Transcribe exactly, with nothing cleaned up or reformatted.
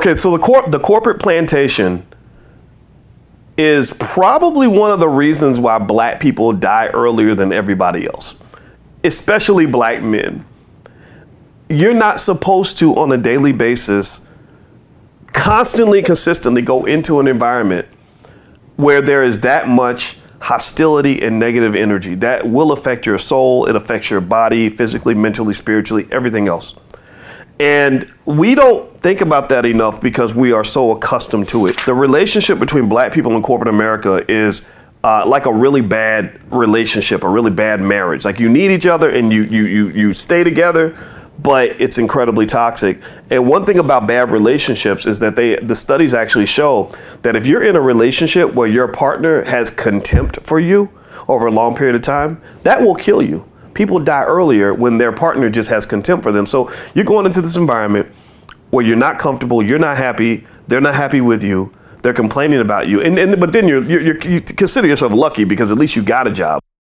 Okay, so the corp the corporate plantation is probably one of the reasons why black people die earlier than everybody else, especially black men. You're not supposed to, on a daily basis, constantly, consistently go into an environment where there is that much hostility and negative energy. That will affect your soul. It affects your body, physically, mentally, spiritually, everything else. And we don't think about that enough because we are so accustomed to it. The relationship between black people in corporate America is uh, like a really bad relationship, a really bad marriage. Like you need each other and you you you you stay together, but it's incredibly toxic. And one thing about bad relationships is that they the studies actually show that if you're in a relationship where your partner has contempt for you over a long period of time, that will kill you. People die earlier when their partner just has contempt for them. So you're going into this environment where you're not comfortable, you're not happy, they're not happy with you, they're complaining about you. And, and but then you're, you're, you're, you consider yourself lucky because at least you got a job.